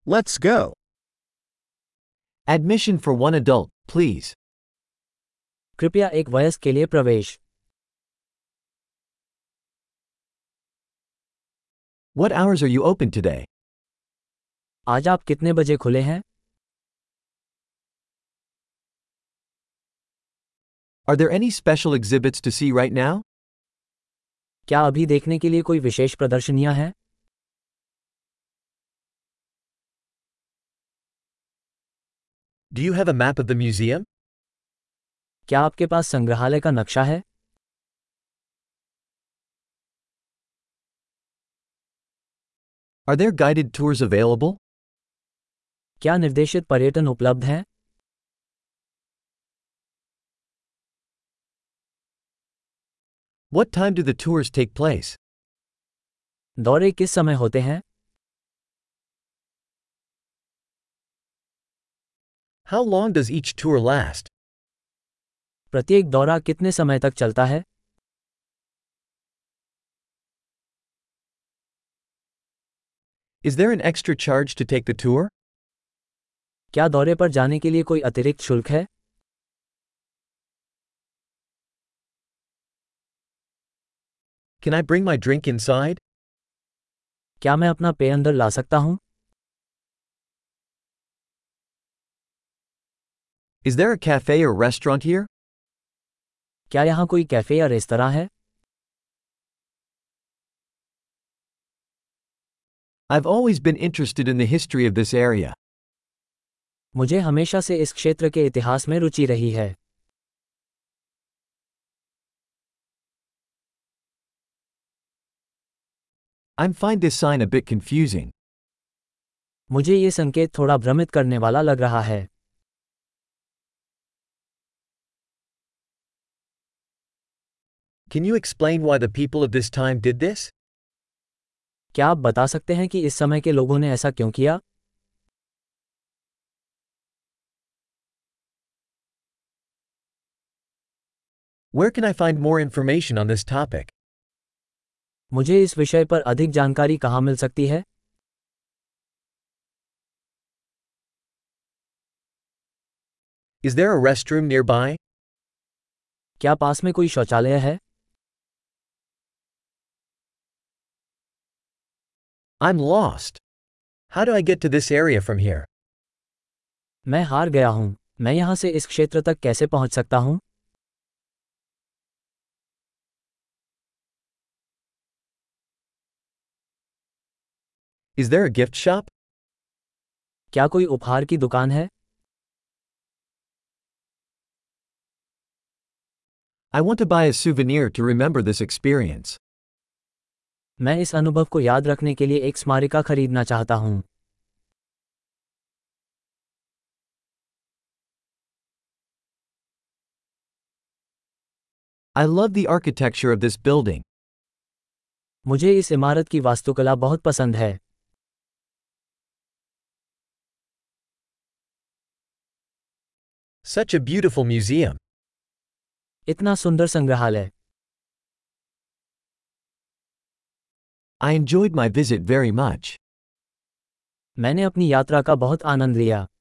Let's go. Admission for one adult, please. कृपया एक वयस्क के लिए प्रवेश। What hours are you open today? आज आप कितने बजे खुले हैं? Are there any special exhibits to see right now? क्या अभी देखने के लिए कोई विशेष प्रदर्शनियां हैं? Do you have a map of the museum? क्या आपके पास संग्रहालय का नक्शा है? Are there guided tours available? क्या निर्देशित पर्यटन उपलब्ध हैं? What time do the tours take place? दौरे किस समय होते हैं? How long does each tour last? प्रत्येक दौरा कितने समय तक चलता है? Is there an extra charge to take the tour? क्या दौरे पर जाने के लिए कोई अतिरिक्त शुल्क है? Can I bring my drink inside? क्या मैं अपना पेय अंदर ला सकता हूं? Is there a cafe or restaurant here? क्या यहां कोई कैफे या रेस्तरां है? I've always been interested in the history of this area. मुझे हमेशा से इस क्षेत्र के इतिहास में रुचि रही है। I find this sign a bit confusing. मुझे ये संकेत थोड़ा भ्रमित करने वाला लग रहा है। Can you explain why the people of this time did this? क्या आप बता सकते हैं कि इस समय के लोगों ने ऐसा क्यों किया? Where can I find more information on this topic? मुझे इस विषय पर अधिक जानकारी कहाँ मिल सकती है? Is there a restroom nearby? क्या पास में कोई शौचालय है? I'm lost. How do I get to this area from here? मैं हार गया हूँ। मैं यहाँ से इस क्षेत्र तक कैसे पहुँच सकता हूँ? Is there a gift shop? क्या कोई उपहार की दुकान है? I want to buy a souvenir to remember this experience. मैं इस अनुभव को याद रखने के लिए एक स्मारिका खरीदना चाहता हूँ। I love the architecture of this building. मुझे इस इमारत की वास्तुकला बहुत पसंद है। Such a beautiful museum. इतना सुंदर संग्रहालय। I enjoyed my visit very much. मैंने अपनी यात्रा का बहुत आनंद लिया।